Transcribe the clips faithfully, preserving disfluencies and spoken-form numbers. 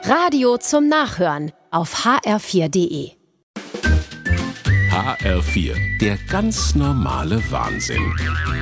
Radio zum Nachhören auf h r vier punkt d e. H R vier, der ganz normale Wahnsinn.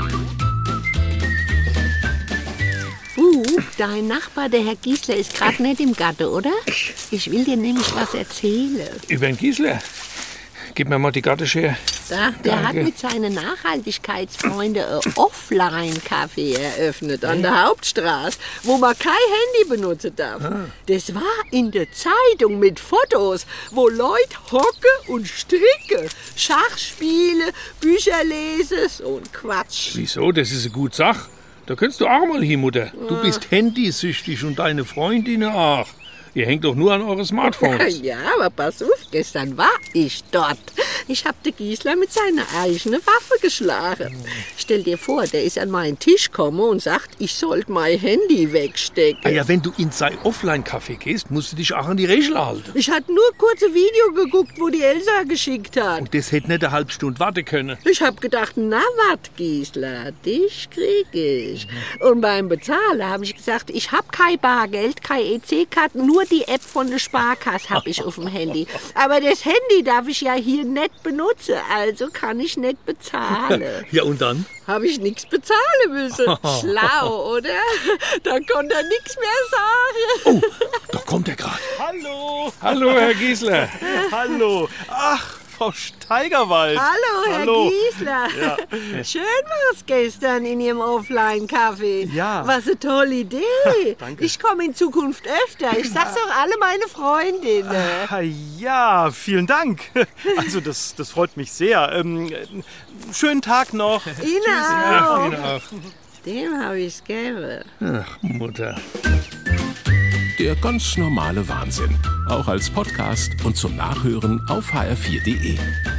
Uh, dein Nachbar, der Herr Giesler, ist gerade nicht im Garten, oder? Ich will dir nämlich was erzählen. Über den Giesler? Gib mir mal die Gartenschere. Da, der Danke. hat mit seinen Nachhaltigkeitsfreunden ein Offline-Café eröffnet an der Hauptstraße, wo man kein Handy benutzen darf. Ah. Das war in der Zeitung mit Fotos, wo Leute hocken und stricken, Schach spielen, Bücher lesen, so ein Quatsch. Wieso? Das ist eine gute Sache. Da könntest du auch mal hin, Mutter. Du Ah. bist handysüchtig und deine Freundin auch. Ihr hängt doch nur an eure Smartphones. Ja, aber pass auf, gestern war ich dort. Ich hab den Giesler mit seiner eigenen Waffe geschlagen. Stell dir vor, der ist an meinen Tisch gekommen und sagt, ich sollte mein Handy wegstecken. Ah ja, wenn du in sein Offline-Café gehst, musst du dich auch an die Regeln halten. Ich hatte nur kurz ein Video geguckt, wo die Elsa geschickt hat. Und das hätte nicht eine halbe Stunde warten können. Ich hab gedacht, na wat, Giesler, dich krieg ich. Und beim Bezahlen habe ich gesagt, ich hab kein Bargeld, keine E C-Karte, nur die App von der Sparkasse habe ich auf dem Handy. Aber das Handy darf ich ja hier nicht benutzen, also kann ich nicht bezahlen. Ja, und dann? Habe ich nichts bezahlen müssen. Schlau, oder? Dann konnte er nichts mehr sagen. Oh, da kommt er gerade. Hallo! Hallo, Herr Giesler. Hallo! Ach, Frau Steigerwald! Hallo, Herr Hallo. Giesler. Ja. Schön war's gestern in Ihrem Offline-Café. Ja. Was eine tolle Idee. Danke. Ich komme in Zukunft öfter. Ich sag's auch alle meine Freundinnen. Ah, ja, vielen Dank. Also das, das freut mich sehr. Ähm, schönen Tag noch. Ihnen auch. Ihnen auch. Dem habe ich's gegeben. Ach, Mutter. Der ganz normale Wahnsinn. Auch als Podcast und zum Nachhören auf h r vier punkt d e.